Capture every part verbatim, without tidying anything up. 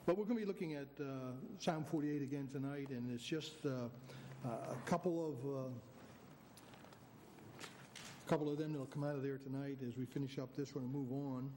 But we're going to be looking at uh, Psalm forty-eight again tonight, and it's just uh, uh, a couple of uh, a couple of them that'll come out of there tonight as we finish up this one and move on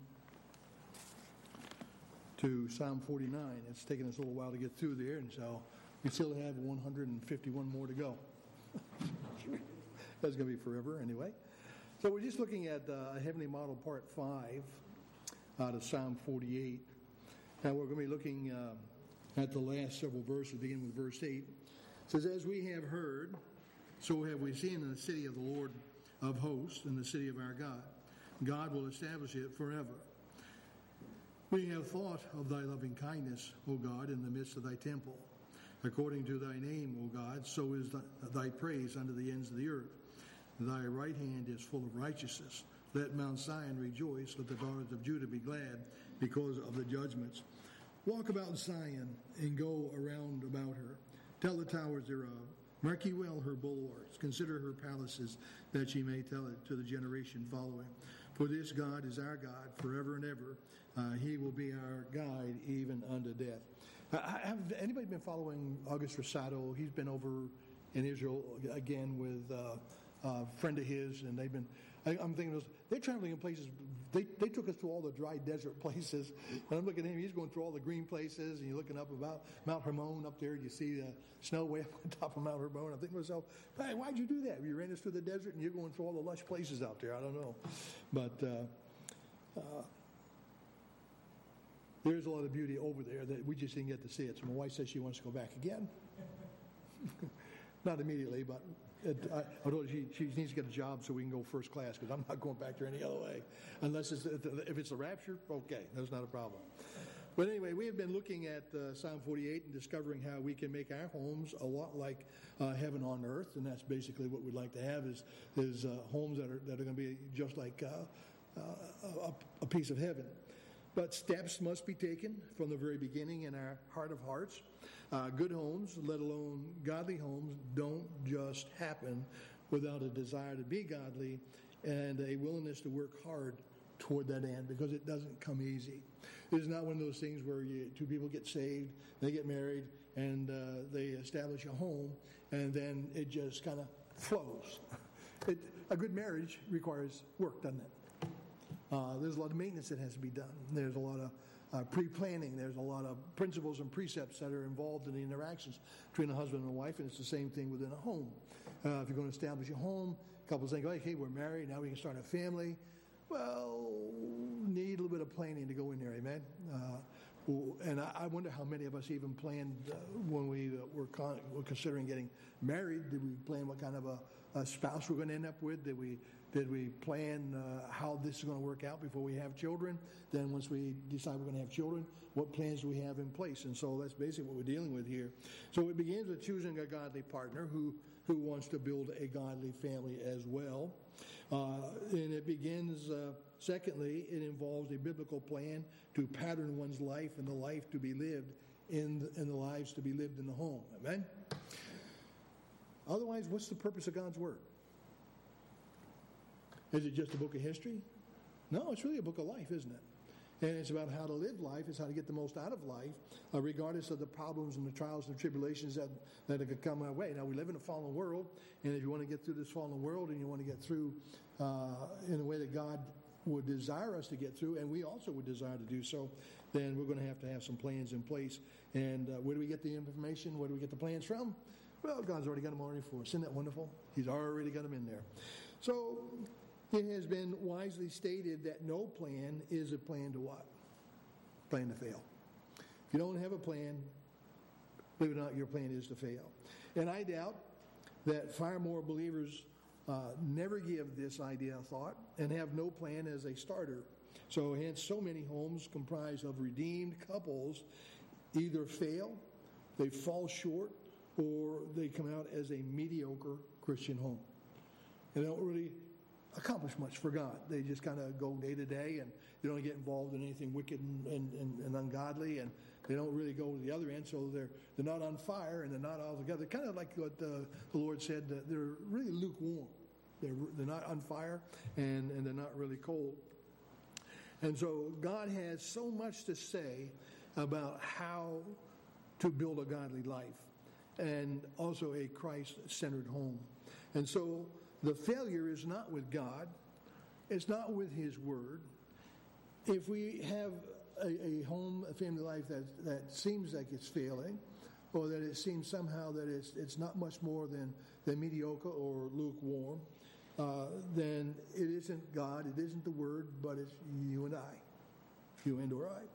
to Psalm forty-nine. It's taken us a little while to get through there, and so we still have one hundred fifty-one more to go. That's going to be forever anyway. So we're just looking at uh, Heavenly Model Part five out of Psalm forty-eight. And we're going to be looking uh, at the last several verses, beginning with verse eight. It says, "As we have heard, so have we seen in the city of the Lord of hosts, in the city of our God. God will establish it forever. We have thought of thy loving kindness, O God, in the midst of thy temple. According to thy name, O God, so is thy praise unto the ends of the earth. Thy right hand is full of righteousness. Let Mount Zion rejoice, let the daughters of Judah be glad because of the judgments. Walk about Zion and go around about her. Tell the towers thereof. Mark ye well her bulwarks. Consider her palaces, that ye may tell it to the generation following. For this God is our God forever and ever. Uh, he will be our guide even unto death." Uh, have anybody been following August Rosado? He's been over in Israel again with uh, a friend of his, and they've been, I, I'm thinking, those, they're traveling in places, they, they took us to all the dry desert places, and I'm looking at him, he's going through all the green places, and you're looking up about Mount Hermon up there, you see the snow way up on top of Mount Hermon. I'm thinking to myself, hey, why'd you do that? You ran us through the desert, and you're going through all the lush places out there. I don't know. But uh, uh, there's a lot of beauty over there that we just didn't get to see it. So my wife says she wants to go back again. Not immediately, but it, I, although she, she needs to get a job so we can go first class, because I'm not going back there any other way. Unless it's, if it's a rapture, okay, that's not a problem. But anyway, we have been looking at uh, Psalm forty-eight and discovering how we can make our homes a lot like uh, heaven on earth, and that's basically what we'd like to have is, is uh, homes that are, that are going to be just like uh, uh, a, a piece of heaven. But steps must be taken from the very beginning in our heart of hearts. Uh, good homes, let alone godly homes, don't just happen without a desire to be godly and a willingness to work hard toward that end, because it doesn't come easy. It is not one of those things where you, two people get saved, they get married, and uh, they establish a home, and then it just kind of flows. It, a good marriage requires work, doesn't it? Uh, there's a lot of maintenance that has to be done. There's a lot of uh, pre-planning. There's a lot of principles and precepts that are involved in the interactions between a husband and a wife, and it's the same thing within a home. Uh, if you're going to establish a home, couples think, okay, we're married, now we can start a family. Well, need a little bit of planning to go in there, amen? Uh, and I, I wonder how many of us even planned uh, when we uh, were, con- were considering getting married. Did we plan what kind of a, a spouse we're going to end up with? Did we Did we plan uh, how this is going to work out before we have children? Then once we decide we're going to have children, what plans do we have in place? And so that's basically what we're dealing with here. So it begins with choosing a godly partner who, who wants to build a godly family as well. Uh, and it begins, uh, secondly, it involves a biblical plan to pattern one's life and the life to be lived in the, in the lives to be lived in the home. Amen? Otherwise, what's the purpose of God's Word? Is it just a book of history? No, it's really a book of life, isn't it? And it's about how to live life. It's how to get the most out of life, uh, regardless of the problems and the trials and tribulations that, that could come our way. Now, we live in a fallen world, and if you want to get through this fallen world and you want to get through uh, in a way that God would desire us to get through, and we also would desire to do so, then we're going to have to have some plans in place. And uh, where do we get the information? Where do we get the plans from? Well, God's already got them already for us. Isn't that wonderful? He's already got them in there. So it has been wisely stated that no plan is a plan to what? Plan to fail. If you don't have a plan, believe it or not, your plan is to fail. And I doubt that far more believers uh, never give this idea a thought and have no plan as a starter. So hence so many homes comprised of redeemed couples either fail, they fall short, or they come out as a mediocre Christian home. They don't really accomplish much for God. They just kind of go day to day, and they don't get involved in anything wicked and, and, and, and ungodly, and they don't really go to the other end, so they're they're not on fire, and they're not all together. Kind of like what uh, the Lord said, that they're really lukewarm. They're, they're not on fire, and, and they're not really cold. And so God has so much to say about how to build a godly life and also a Christ-centered home. And so the failure is not with God. It's not with His Word. If we have a, a home, a family life that, that seems like it's failing, or that it seems somehow that it's, it's not much more than, than mediocre or lukewarm, uh, then it isn't God, it isn't the Word, but it's you and I. You and or I.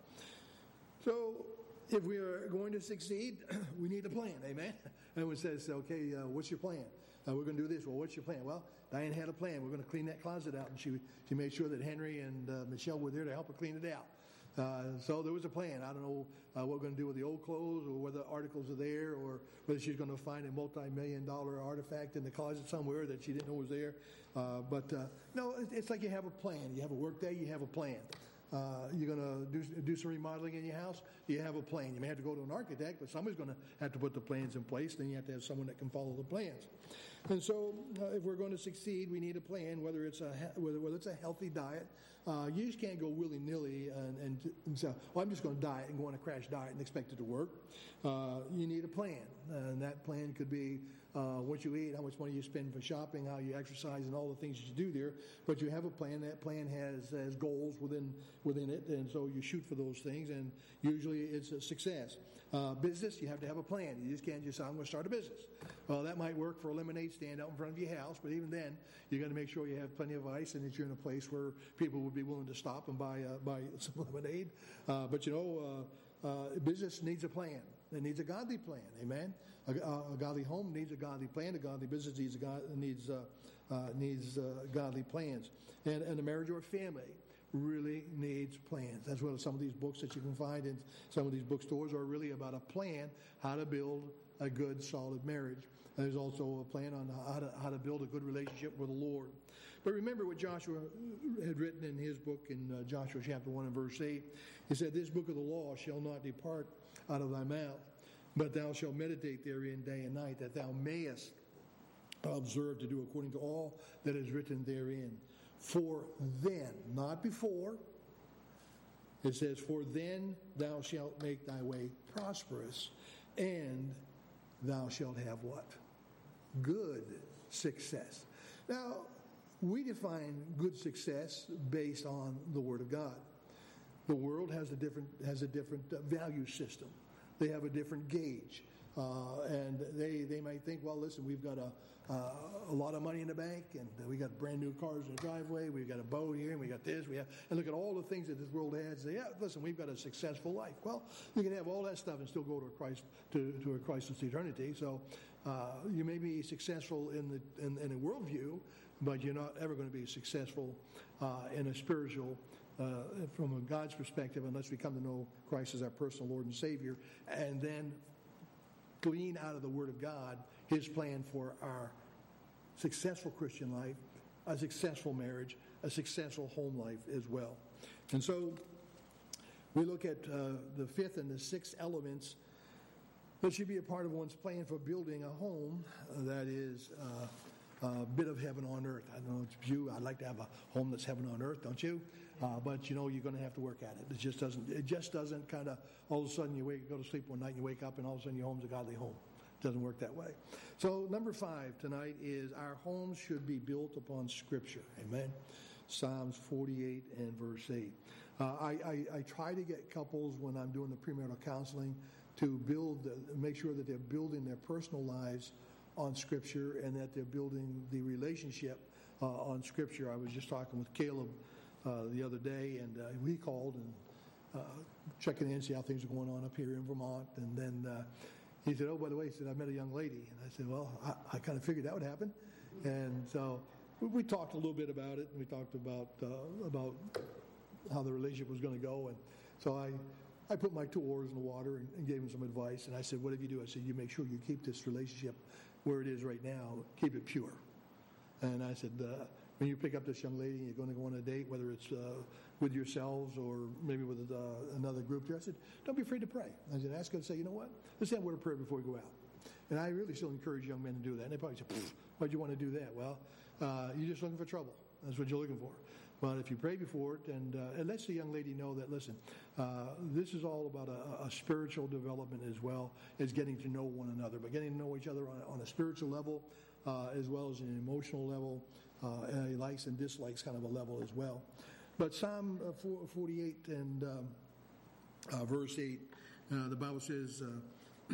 So, if we are going to succeed, we need a plan, amen? Everyone says, okay, uh, what's your plan? Uh, we're going to do this. Well, what's your plan? Well, Diane had a plan. We're going to clean that closet out. And she she made sure that Henry and uh, Michelle were there to help her clean it out. Uh, so there was a plan. I don't know uh, what we're going to do with the old clothes or whether articles are there or whether she's going to find a multi-million dollar artifact in the closet somewhere that she didn't know was there. Uh, but uh, no, it's like you have a plan. You have a work day, you have a plan. Uh, you're going to do, do some remodeling in your house, you have a plan. You may have to go to an architect, but somebody's going to have to put the plans in place. Then you have to have someone that can follow the plans. And so uh, if we're going to succeed, we need a plan, whether it's a, whether, whether it's a healthy diet. Uh, you just can't go willy-nilly and, and, and say, well, I'm just going to diet and go on a crash diet and expect it to work. Uh, you need a plan, and that plan could be uh, what you eat, how much money you spend for shopping, how you exercise, and all the things that you do there. But you have a plan. That plan has, has goals within within it, and so you shoot for those things, and usually it's a success. Uh, business, you have to have a plan. You just can't just say, I'm going to start a business. Well, that might work for a lemonade stand out in front of your house, but even then, you got to make sure you have plenty of ice and that you're in a place where people would be willing to stop and buy uh, buy some lemonade. Uh, but you know, uh, uh, business needs a plan. It needs a godly plan. Amen. A, a, a godly home needs a godly plan. A godly business needs a God, needs uh, uh, needs uh, godly plans. And, and a marriage or a family really needs plans. That's what some of these books that you can find in some of these bookstores are really about, a plan how to build a good, solid marriage. There's also a plan on how to, how to build a good relationship with the Lord. But remember what Joshua had written in his book in uh, Joshua chapter one and verse eight. He said, this book of the law shall not depart out of thy mouth, but thou shalt meditate therein day and night, that thou mayest observe to do according to all that is written therein. For then, not before, it says, for then thou shalt make thy way prosperous, and thou shalt have what? Good success. Now, we define good success based on the Word of God. The world has a different has a different uh, value system. They have a different gauge. Uh, and they, they might think, well, listen, we've got a, uh, a lot of money in the bank, and we got brand new cars in the driveway, we've got a boat here, and we got this, we have, and look at all the things that this world has. Say, yeah, listen, we've got a successful life. Well, you can have all that stuff and still go to a Christ to, to a Christless eternity. So uh, you may be successful in the in, in a worldview, but you're not ever going to be successful uh, in a spiritual. Uh, from a God's perspective, unless we come to know Christ as our personal Lord and Savior, and then glean out of the Word of God His plan for our successful Christian life, a successful marriage, a successful home life as well. And so we look at uh, the fifth and the sixth elements that should be a part of one's plan for building a home that is uh, a bit of heaven on earth. I don't know if you, I'd like to have a home that's heaven on earth, don't you? Uh, but you know you're going to have to work at it. It just doesn't. It just doesn't kind of all of a sudden you wake, go to sleep one night, and you wake up, and all of a sudden your home's a godly home. It doesn't work that way. So number five tonight is our homes should be built upon Scripture. Amen. Psalms forty-eight and verse eight. Uh, I, I, I try to get couples when I'm doing the premarital counseling to build, the, make sure that they're building their personal lives on Scripture and that they're building the relationship uh, on Scripture. I was just talking with Caleb Uh, the other day, and uh, we called and uh, checking in, see how things are going on up here in Vermont. And then uh, he said, oh, by the way, he said, I met a young lady. And I said, well, I, I kind of figured that would happen. And so we, we talked a little bit about it, and we talked about uh, about how the relationship was going to go. And so I, I put my two oars in the water and, and gave him some advice. And I said, whatever you do, I said, you make sure you keep this relationship where it is right now, keep it pure. And I said, uh, when you pick up this young lady and you're going to go on a date, whether it's uh, with yourselves or maybe with uh, another group there, I said, don't be afraid to pray. I said, ask her to say, you know what? Let's have a word of prayer before we go out. And I really still encourage young men to do that. And they probably say, why'd you want to do that? Well, uh, you're just looking for trouble. That's what you're looking for. But if you pray before it, and uh, it lets the young lady know that, listen, uh, this is all about a, a spiritual development as well as getting to know one another, but getting to know each other on, on a spiritual level uh, as well as an emotional level, uh, and a likes and dislikes kind of a level as well. But Psalm forty-eight and um, uh, verse eight, uh, the Bible says, uh,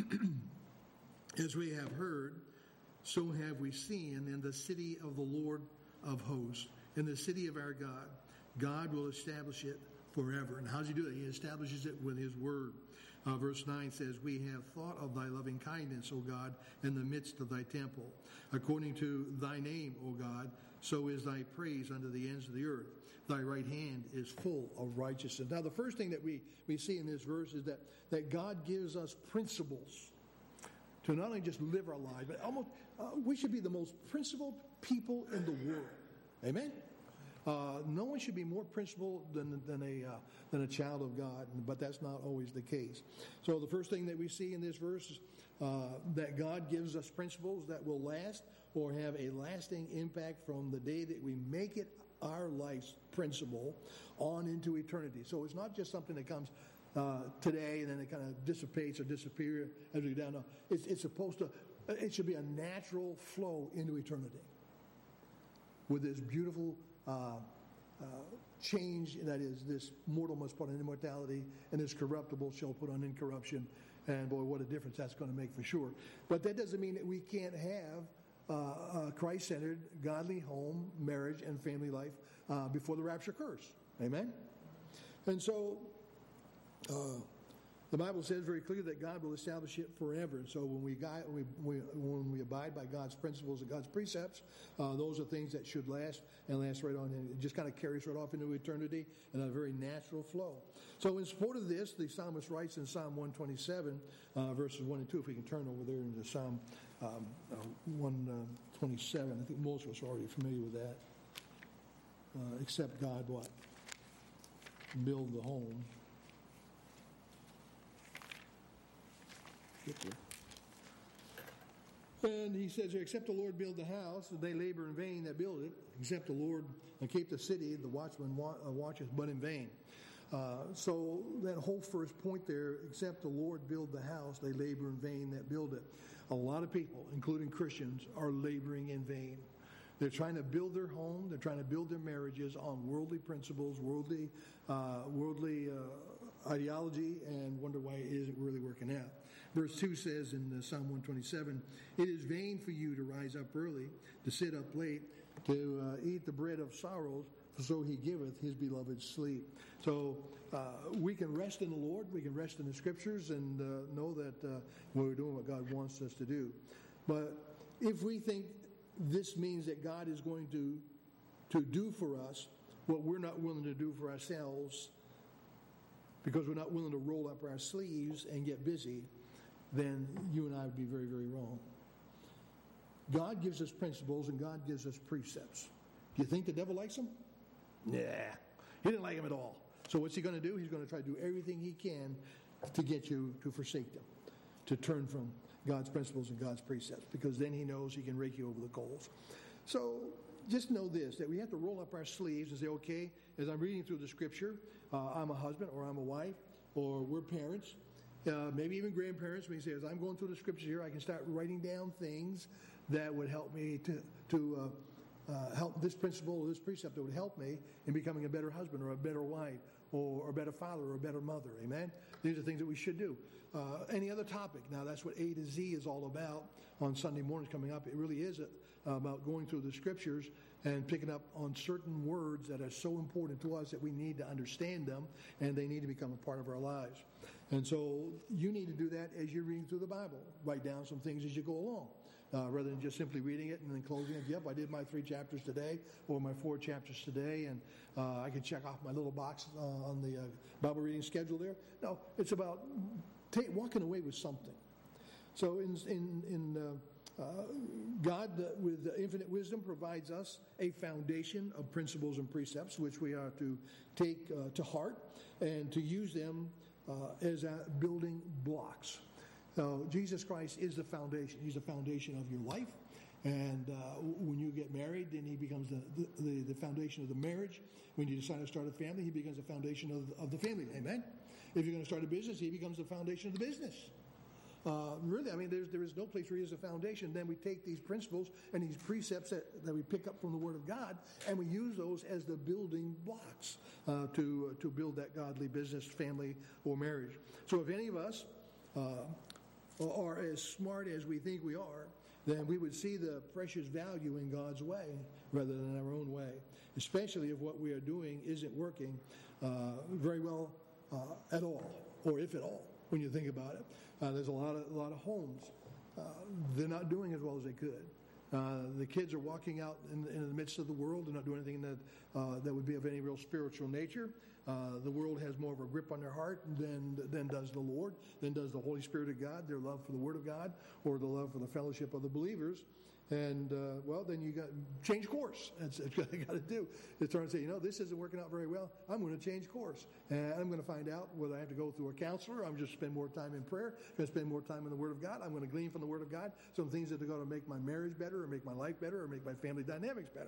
as we have heard, so have we seen in the city of the Lord of hosts, in the city of our God. God will establish it forever. And how does he do that? He establishes it with his word. Uh, verse nine says, we have thought of thy loving kindness, O God, in the midst of thy temple. According to thy name, O God, so is thy praise unto the ends of the earth. Thy right hand is full of righteousness. Now, the first thing that we, we see in this verse is that, that God gives us principles to not only just live our lives, but almost uh, we should be the most principled people in the world. Amen? Uh, no one should be more principled than, than, a, uh, than a child of God, but that's not always the case. So the first thing that we see in this verse is uh, that God gives us principles that will last or have a lasting impact from the day that we make it our life's principle on into eternity. So it's not just something that comes uh, today and then it kind of dissipates or disappears as we go down. No, it's, it's supposed to, it should be a natural flow into eternity with this beautiful uh, uh, change that is, this mortal must put on immortality and this corruptible shall put on incorruption. And boy, what a difference that's going to make for sure. But that doesn't mean that we can't have Uh, a Christ-centered, godly home, marriage, and family life uh, before the rapture occurs. Amen? And so, uh, the Bible says very clearly that God will establish it forever. And so when we, guide, we, we when we abide by God's principles and God's precepts, uh, those are things that should last and last right on. And it just kind of carries right off into eternity in a very natural flow. So in support of this, the psalmist writes in Psalm one twenty-seven, uh, verses one and two, if we can turn over there into Psalm um, uh, one twenty-seven. I think most of us are already familiar with that. Uh, except God, what? Build the home. Get there. And he says here, except the Lord build the house, they labor in vain that build it. Except the Lord and keep the city, the watchman watcheth but in vain. Uh, so that whole first point there, except the Lord build the house, they labor in vain that build it. A lot of people, including Christians, are laboring in vain. They're trying to build their home. They're trying to build their marriages on worldly principles, worldly, uh, worldly uh, ideology, and wonder why it isn't really working out. Verse two says in Psalm one twenty-seven, it is vain for you to rise up early, to sit up late, to uh, eat the bread of sorrows, for so he giveth his beloved sleep. So uh, we can rest in the Lord, we can rest in the Scriptures, and uh, know that uh, we're doing what God wants us to do. But if we think this means that God is going to, to do for us what we're not willing to do for ourselves, because we're not willing to roll up our sleeves and get busy, then you and I would be very, very wrong. God gives us principles and God gives us precepts. Do you think the devil likes them? Nah, he didn't like them at all. So what's he going to do? He's going to try to do everything he can to get you to forsake them, to turn from God's principles and God's precepts, because then he knows he can rake you over the coals. So just know this, that we have to roll up our sleeves and say, okay, as I'm reading through the Scripture, uh, I'm a husband or I'm a wife or we're parents, uh, maybe even grandparents. We say, as I'm going through the Scriptures here, I can start writing down things that would help me to, to uh, uh, help this principle or this precept that would help me in becoming a better husband or a better wife or, or a better father or a better mother. Amen? These are things that we should do. Uh, any other topic? Now, that's what A to Z is all about on Sunday mornings coming up. It really is uh, about going through the Scriptures and picking up on certain words that are so important to us that we need to understand them and they need to become a part of our lives. And so you need to do that as you're reading through the Bible. Write down some things as you go along. Uh, rather than just simply reading it and then closing it. Yep, I did my three chapters today or my four chapters today, and uh, I can check off my little box uh, on the uh, Bible reading schedule there. No, it's about take, walking away with something. So in, in, in uh, uh, God, uh, with infinite wisdom, provides us a foundation of principles and precepts which we are to take uh, to heart and to use them uh, as uh, building blocks. So Jesus Christ is the foundation. He's the foundation of your life. And uh, when you get married, then he becomes the, the, the foundation of the marriage. When you decide to start a family, he becomes the foundation of, of the family. Amen? If you're going to start a business, he becomes the foundation of the business. Uh, really, I mean, there's, there is no place where he is a foundation. Then we take these principles and these precepts that, that we pick up from the Word of God, and we use those as the building blocks uh, to, uh, to build that godly business, family, or marriage. So if any of us uh, are as smart as we think we are, then we would see the precious value in God's way rather than our own way, especially if what we are doing isn't working uh, very well uh, at all, or if at all, when you think about it. Uh, there's a lot of a lot of homes. Uh, they're not doing as well as they could. Uh, the kids are walking out in, in the midst of the world. They're not doing anything that uh, that would be of any real spiritual nature. Uh, the world has more of a grip on their heart than than does the Lord, than does the Holy Spirit of God, their love for the Word of God, or the love for the fellowship of the believers. And, uh, well, then you got change course. That's, that's what you got to do. It's trying to say, you know, this isn't working out very well. I'm going to change course. And I'm going to find out whether I have to go through a counselor. I'm just spend more time in prayer. I'm going to spend more time in the Word of God. I'm going to glean from the Word of God some things that are going to make my marriage better, or make my life better, or make my family dynamics better.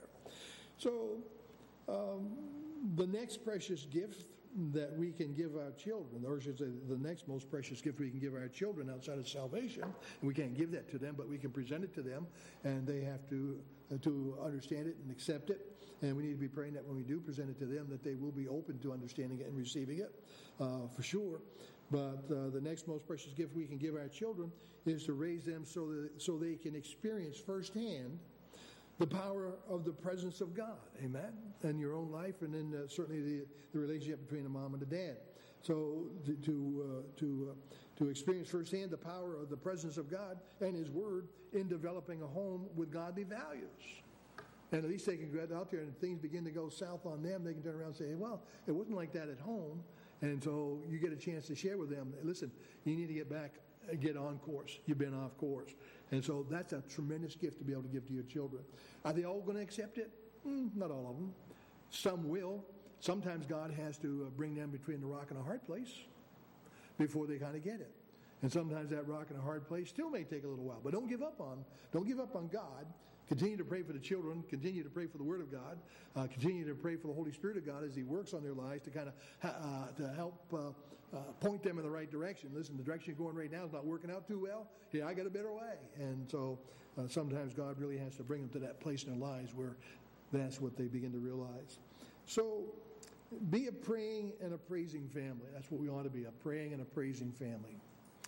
So um, the next precious gift that we can give our children, or I should say the next most precious gift we can give our children outside of salvation, and we can't give that to them, but we can present it to them, and they have to uh, to understand it and accept it. And we need to be praying that when we do present it to them, that they will be open to understanding it and receiving it, uh, for sure. But uh, the next most precious gift we can give our children is to raise them so that so they can experience firsthand the power of the presence of God, amen, in your own life, and then uh, certainly the, the relationship between the mom and the dad. So to to uh, to, uh, to experience firsthand the power of the presence of God and His Word in developing a home with godly values. And at least they can get out there and things begin to go south on them, they can turn around and say, hey, well, it wasn't like that at home. And so you get a chance to share with them, listen, you need to get back, get on course. You've been off course. And so that's a tremendous gift to be able to give to your children. Are they all going to accept it? Mm, not all of them. Some will. Sometimes God has to bring them between the rock and a hard place before they kind of get it. And sometimes that rock and a hard place still may take a little while. But don't give up on, don't give up on God. Continue to pray for the children. Continue to pray for the Word of God. Uh, continue to pray for the Holy Spirit of God as He works on their lives to kind of uh, to help uh, uh, point them in the right direction. Listen, the direction you're going right now is not working out too well. Yeah, I got a better way. And so uh, sometimes God really has to bring them to that place in their lives where that's what they begin to realize. So be a praying and a praising family. That's what we ought to be, a praying and a praising family.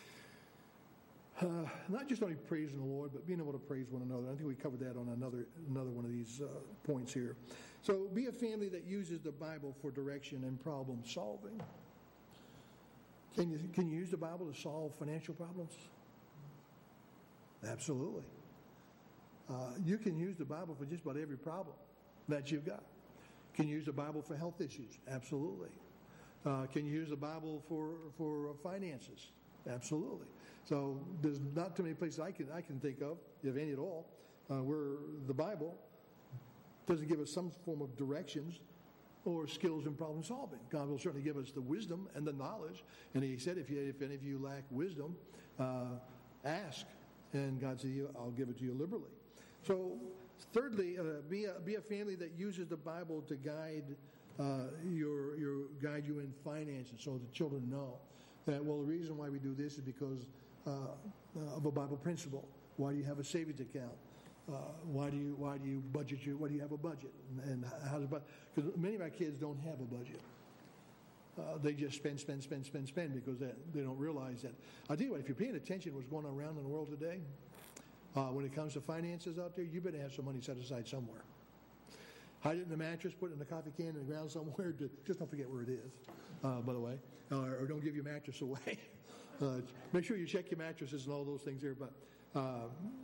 Uh, not just only praising the Lord, but being able to praise one another. I think we covered that on another another one of these uh, points here. So be a family that uses the Bible for direction and problem solving. Can you, can you use the Bible to solve financial problems? Absolutely. Uh, you can use the Bible for just about every problem that you've got. Can you use the Bible for health issues? Absolutely. Uh, can you use the Bible for, for finances? Absolutely. So there's not too many places I can I can think of, if any at all, uh, where the Bible doesn't give us some form of directions or skills in problem solving. God will certainly give us the wisdom and the knowledge. And He said, if you, if any of you lack wisdom, uh, ask, and God said, I'll give it to you liberally. So, thirdly, uh, be a be a family that uses the Bible to guide uh, your your guide you in finances, so the children know that, well, the reason why we do this is because uh, uh, of a Bible principle. Why do you have a savings account? Uh, why do you why do you budget your why do you have a budget? And, and how does because many of our kids don't have a budget. Uh, they just spend, spend, spend, spend, spend because they, they don't realize that. I'll tell you what, if you're paying attention to what's going on around in the world today, uh, when it comes to finances out there, you better have some money set aside somewhere. Hide it in the mattress, put it in the coffee can in the ground somewhere. To, just don't forget where it is, uh, by the way. Uh, or don't give your mattress away. uh, make sure you check your mattresses and all those things there. But uh,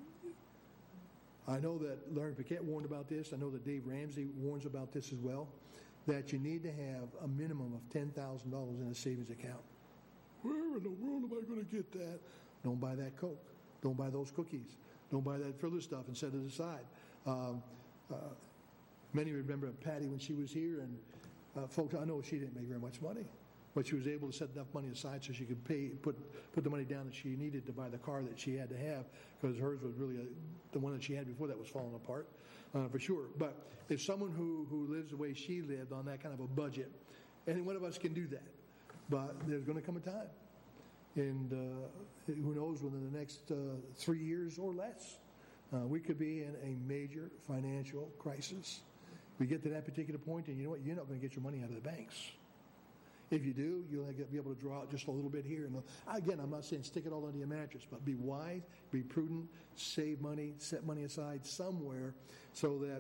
I know that Larry Paquette warned about this. I know that Dave Ramsey warns about this as well, that you need to have a minimum of ten thousand dollars in a savings account. Where in the world am I going to get that? Don't buy that Coke. Don't buy those cookies. Don't buy that filler stuff and set it aside. Um, uh, many remember Patty when she was here, and uh, folks, I know she didn't make very much money. but she was able to set enough money aside so she could pay, put put the money down that she needed to buy the car that she had to have, because hers was really a, the one that she had before that was falling apart, uh, for sure. But if someone who, who lives the way she lived on that kind of a budget, any one of us can do that. But there's going to come a time, and uh, who knows, within the next uh, three years or less, uh, we could be in a major financial crisis. We get to that particular point, and you know what? You're not going to get your money out of the banks. If you do, you'll be able to draw out just a little bit here. And again, I'm not saying stick it all under your mattress, but be wise, be prudent, save money, set money aside somewhere so that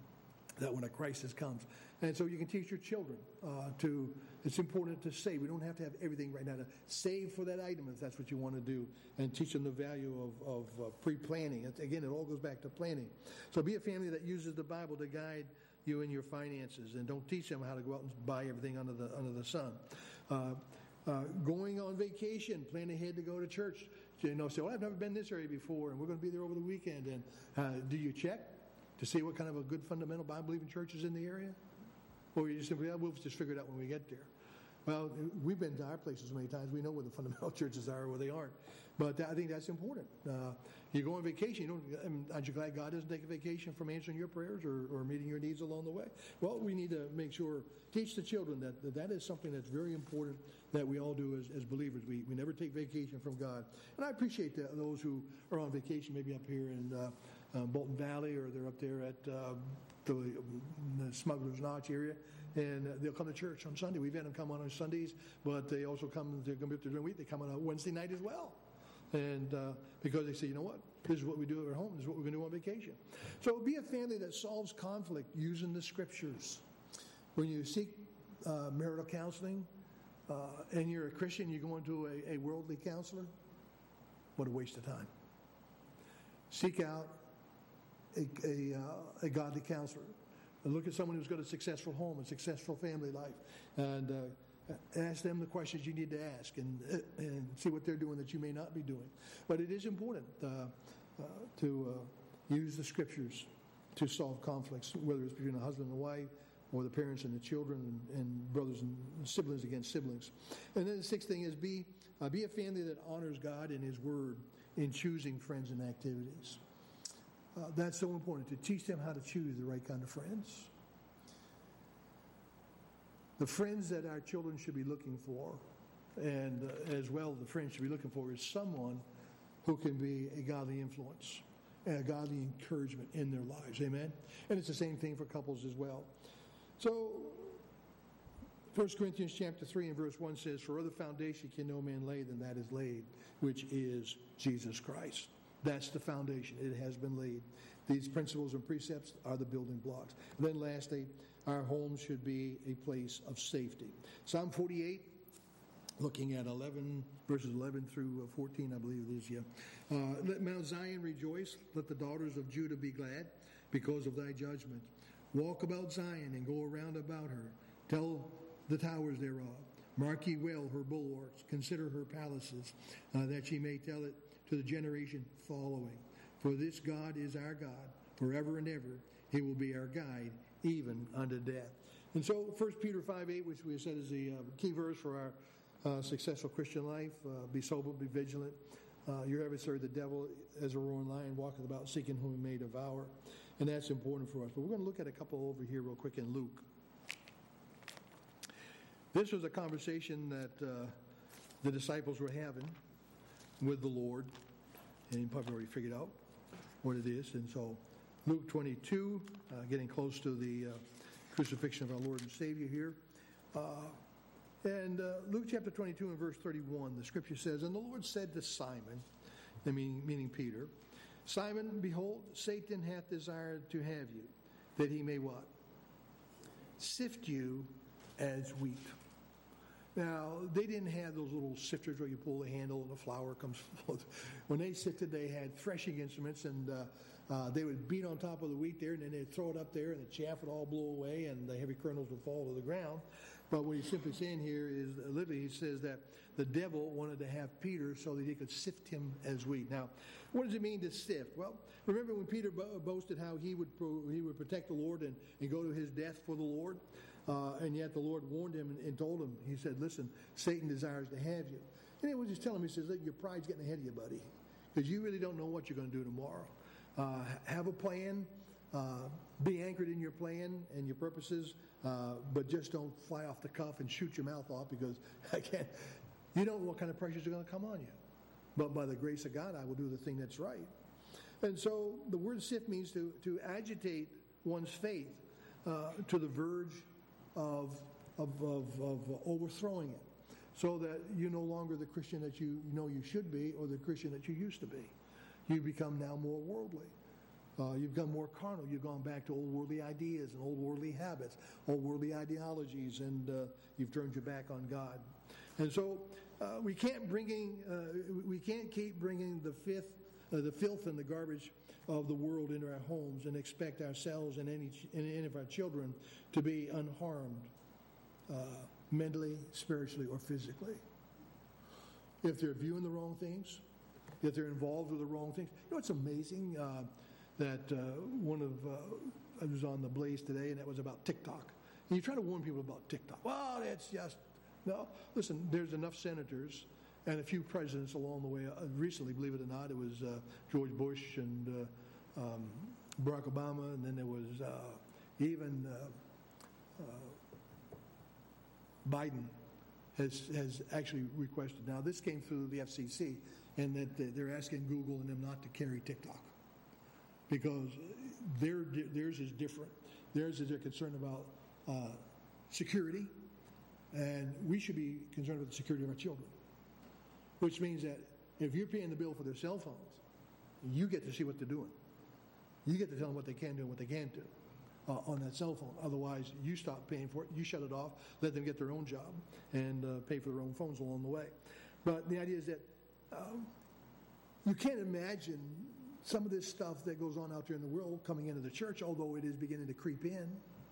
that when a crisis comes. And so you can teach your children uh, to, it's important to save. We don't have to have everything right now. To save for that item if that's what you want to do, and teach them the value of, of uh, pre-planning. Again, it all goes back to planning. So be a family that uses the Bible to guide you in your finances, and don't teach them how to go out and buy everything under the under the sun. Uh, uh, going on vacation, plan ahead to go to church. You know, say, well, I've never been this area before, and we're going to be there over the weekend. And uh, do you check to see what kind of a good fundamental Bible-believing church is in the area? Or you just simply, oh, we'll just figure it out when we get there. Well, we've been to our places many times. We know where the fundamental churches are or where they aren't. But I think that's important. Uh, you go on vacation. You don't, I mean, aren't you glad God doesn't take a vacation from answering your prayers or, or meeting your needs along the way? Well, we need to make sure, teach the children that that, that is something that's very important that we all do as, as believers. We we never take vacation from God. And I appreciate the, those who are on vacation, maybe up here in uh, uh, Bolton Valley, or they're up there at uh, the, the Smuggler's Notch area. And uh, they'll come to church on Sunday. We've had them come on on Sundays, but they also come, they're going to be up there during the week. They come on a Wednesday night as well. And uh, because they say, you know what, this is what we do at home, this is what we're going to do on vacation. So be a family that solves conflict using the scriptures. When you seek uh, marital counseling uh, and you're a Christian, you go into a, a worldly counselor, what a waste of time. Seek out a, a, uh, a godly counselor. And look at someone who's got a successful home, a successful family life, and uh, ask them the questions you need to ask, and and see what they're doing that you may not be doing. But it is important uh, uh, to uh, use the scriptures to solve conflicts, whether it's between a husband and a wife, or the parents and the children, and, and brothers and siblings against siblings. And then the sixth thing is be uh, be a family that honors God and His Word in choosing friends and activities. Uh, that's so important, to teach them how to choose the right kind of friends. The friends that our children should be looking for, and uh, as well the friends should be looking for, is someone who can be a godly influence and a godly encouragement in their lives. Amen? And it's the same thing for couples as well. So, First Corinthians chapter three and verse one says, "For other foundation can no man lay than that is laid, which is Jesus Christ." That's the foundation. It has been laid. These principles and precepts are the building blocks. And then lastly, our home should be a place of safety. Psalm forty-eight, looking at eleven, verses eleven through fourteen, I believe it is, yeah. Uh, Let Mount Zion rejoice. Let the daughters of Judah be glad because of thy judgment. Walk about Zion and go around about her. Tell the towers thereof. Mark ye well her bulwarks. Consider her palaces, uh, that ye may tell it to the generation following. For this God is our God, forever and ever. He will be our guide, even unto death. And so First Peter five eight, which we said is the uh, key verse for our uh, successful Christian life, uh, be sober, be vigilant. Uh, your adversary, the devil, as a roaring lion, walketh about seeking whom he may devour. And that's important for us. But we're going to look at a couple over here real quick in Luke. This was a conversation that uh, the disciples were having with the Lord, and you probably already figured out what it is. And so Luke twenty-two, uh, getting close to the uh, crucifixion of our Lord and Savior here. Uh, and uh, Luke chapter twenty-two and verse thirty-one, the scripture says, "And the Lord said to Simon," meaning, meaning Peter, "Simon, behold, Satan hath desired to have you, that he may" what? "Sift you as wheat." Now, they didn't have those little sifters where you pull the handle and the flour comes forth. When they sifted, they had threshing instruments, and uh, uh, they would beat on top of the wheat there, and then they'd throw it up there, and the chaff would all blow away, and the heavy kernels would fall to the ground. But what he's simply saying here is, literally, he says that the devil wanted to have Peter so that he could sift him as wheat. Now, what does it mean to sift? Well, remember when Peter bo- boasted how he would pro- he would protect the Lord and, and go to his death for the Lord? Uh, and yet the Lord warned him and, and told him, he said, listen, Satan desires to have you. And he was just telling him, he says, look, your pride's getting ahead of you, buddy, because you really don't know what you're going to do tomorrow. Uh, have a plan. Uh, be anchored in your plan and your purposes, uh, but just don't fly off the cuff and shoot your mouth off, because again, you don't know what kind of pressures are going to come on you. But by the grace of God, I will do the thing that's right. And so the word sift means to, to agitate one's faith uh, to the verge of, of, of, of overthrowing it, so that you're no longer the Christian that you know you should be, or the Christian that you used to be. You become now more worldly. Uh, you've gone more carnal. You've gone back to old worldly ideas and old worldly habits, old worldly ideologies, and uh, you've turned your back on God. And so uh, we can't bringing uh, we can't keep bringing the fifth, uh, the filth and the garbage of the world into our homes and expect ourselves and any and any of our children to be unharmed, uh, mentally, spiritually, or physically. If they're viewing the wrong things, if they're involved with the wrong things, you know, it's amazing. Uh, that uh, one of, uh, I was on the Blaze today, and that was about TikTok. And you try to warn people about TikTok. Well, it's just, no. Listen, there's enough senators and a few presidents along the way. Uh, recently, believe it or not, it was uh, George Bush and uh, um, Barack Obama, and then there was uh, even uh, uh, Biden has, has actually requested. Now, this came through the F C C, and that they're asking Google and them not to carry TikTok, because their, theirs is different. Theirs is they're concerned about uh, security, and we should be concerned about the security of our children, which means that if you're paying the bill for their cell phones, you get to see what they're doing. You get to tell them what they can do and what they can't do uh, on that cell phone. Otherwise, you stop paying for it, you shut it off, let them get their own job, and uh, pay for their own phones along the way. But the idea is that um, you can't imagine some of this stuff that goes on out there in the world coming into the church, although it is beginning to creep in.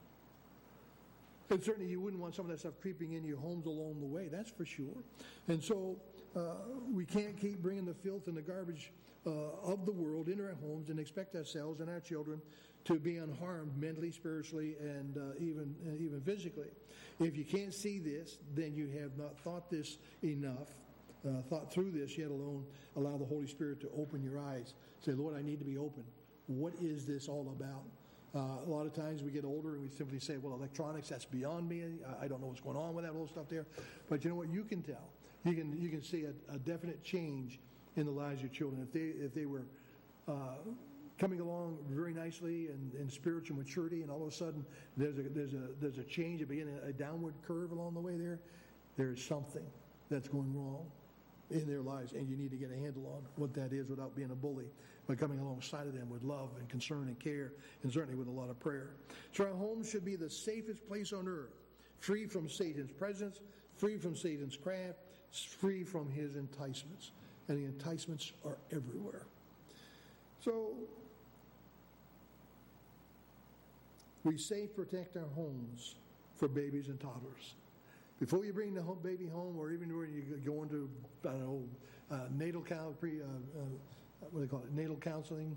And certainly you wouldn't want some of that stuff creeping into your homes along the way, that's for sure. And so uh, we can't keep bringing the filth and the garbage uh, of the world into our homes and expect ourselves and our children to be unharmed mentally, spiritually, and uh, even uh, even physically. If you can't see this, then you have not thought this enough, uh, thought through this, yet alone allow the Holy Spirit to open your eyes. Say, Lord, I need to be open. What is this all about? Uh, a lot of times we get older and we simply say, well, electronics, that's beyond me. I, I don't know what's going on with that little stuff there. But you know what? You can tell. You can you can see a, a definite change in the lives of your children. If they if they were uh, coming along very nicely and in spiritual maturity, and all of a sudden there's a there's a there's a change, a beginning, a downward curve along the way there, there's something that's going wrong in their lives, and you need to get a handle on what that is without being a bully, but coming alongside of them with love and concern and care, and certainly with a lot of prayer. So our homes should be the safest place on earth, free from Satan's presence, free from Satan's craft, free from his enticements. And the enticements are everywhere. So we safe protect our homes for babies and toddlers. Before you bring the home, baby home, or even when you go into, I don't know, uh, natal coun- pre, uh, uh, what do they call it, natal counseling.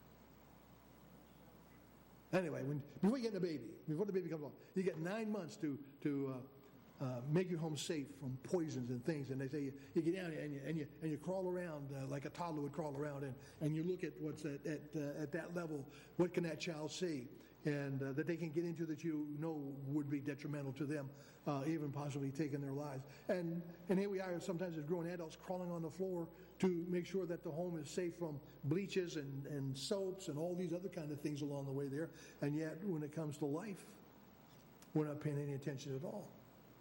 Anyway, when, before you get the baby, before the baby comes along, you get nine months to to uh, uh, make your home safe from poisons and things. And they say you, you get down and you and you and you crawl around uh, like a toddler would crawl around, and, and you look at what's at at, uh, at that level. What can that child see? And uh, that they can get into that you know would be detrimental to them, uh, even possibly taking their lives. And and here we are sometimes as grown adults crawling on the floor to make sure that the home is safe from bleaches and, and soaps and all these other kind of things along the way there. And yet when it comes to life, we're not paying any attention at all.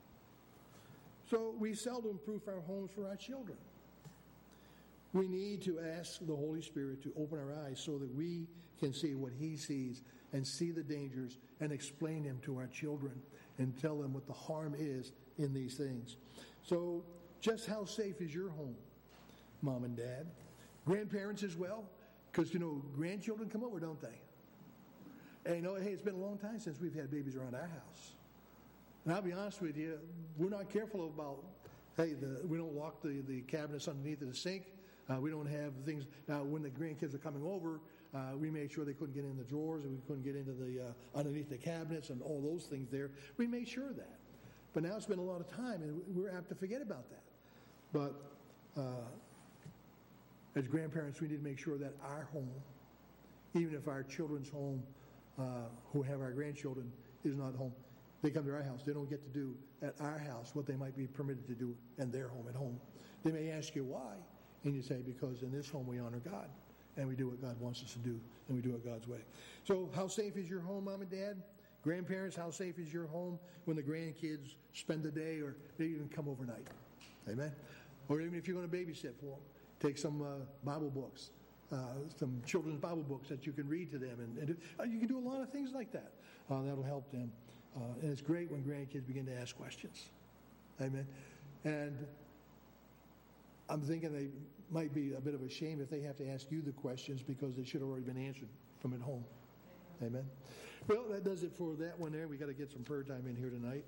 So we seldom proof our homes for our children. We need to ask the Holy Spirit to open our eyes so that we can see what he sees and see the dangers and explain them to our children and tell them what the harm is in these things. So just how safe is your home, Mom and Dad? Grandparents as well? Because, you know, grandchildren come over, don't they? And, you know, hey, it's been a long time since we've had babies around our house. And I'll be honest with you, we're not careful about, hey, the, we don't lock the, the cabinets underneath of the sink. Uh, we don't have things. Now, when the grandkids are coming over, uh, we made sure they couldn't get in the drawers and we couldn't get into the uh, underneath the cabinets and all those things there. We made sure of that. But now it's been a lot of time, and we're apt to forget about that. But uh, as grandparents, we need to make sure that our home, even if our children's home, uh, who have our grandchildren, is not home, they come to our house. They don't get to do at our house what they might be permitted to do in their home at home. They may ask you why, and you say, because in this home we honor God, and we do what God wants us to do, and we do it God's way. So how safe is your home, Mom and Dad? Grandparents, how safe is your home when the grandkids spend the day or they even come overnight? Amen? Or even if you're going to babysit for them, take some uh, Bible books, uh, some children's Bible books that you can read to them. And, and uh, you can do a lot of things like that. Uh, that'll help them. Uh, and it's great when grandkids begin to ask questions. Amen? And I'm thinking they might be a bit of a shame if they have to ask you the questions because they should have already been answered from at home. Amen? Well, that does it for that one there. We got to get some prayer time in here tonight.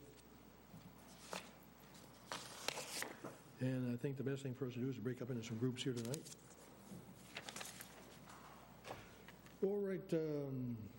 And I think the best thing for us to do is to break up into some groups here tonight. All right. Um,